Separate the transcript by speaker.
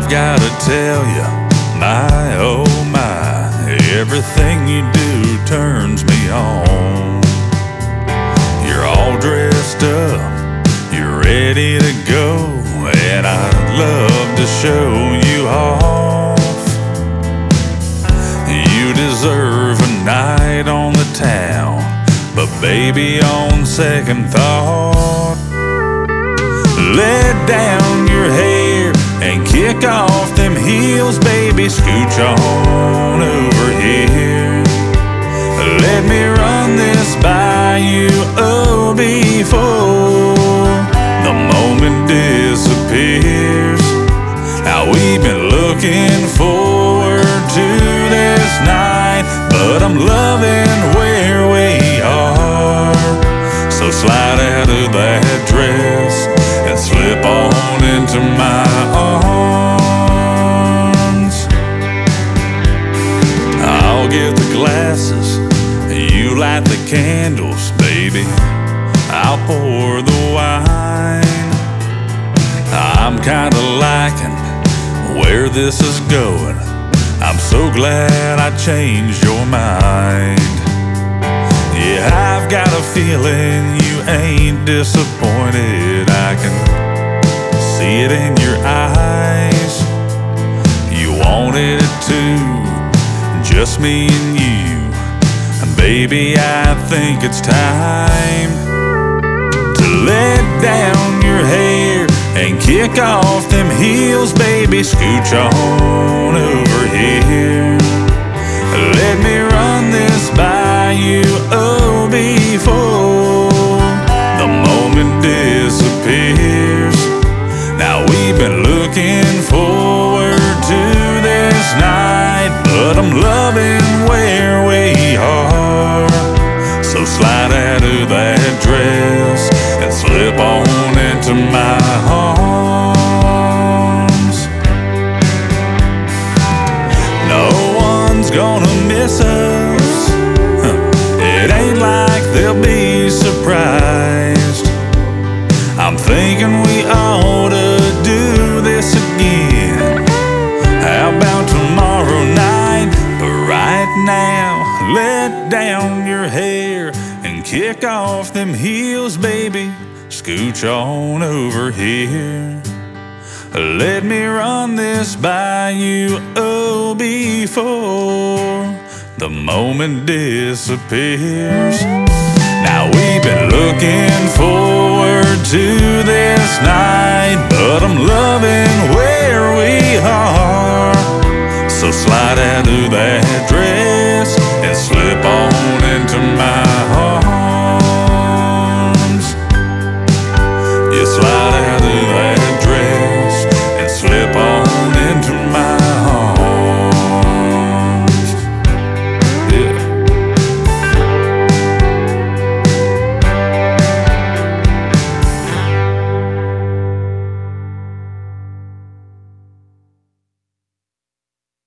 Speaker 1: gotta tell you, my oh my, everything you do turns me on. You're all dressed up, you're ready to go, and I'd love to show you off. You deserve a night on the town, but baby, on second thought, let down your hair and kick off them heels, baby, scooch on over here. Let me run this by you, oh, before the moment disappears. Now we've been looking forward to this night, but I'm loving where we are. So slide out of that dress and slip on into my arms. I'll get the glasses, you light the candles, baby, I'll pour the wine. I'm kinda liking where this is going, I'm so glad I changed your mind. Yeah, I've got a feeling you ain't disappointed, I can see it in your eyes. You wanted it too, just me and you. And baby, I think it's time to let down your hair and kick off them heels, baby, scooch on over here. Let me run this by you, oh, before the moment disappears. Now we've been looking forward to this night, but I'm loving where we are. So slide out of that dress and slip on into my arms. No one's gonna miss us, it ain't like they'll be surprised. I'm thinking we ought to do this again. How about tomorrow night? But right now, let down your hair and kick off them heels, baby, scooch on over here. Let me run this by you, oh, before the moment disappears. Now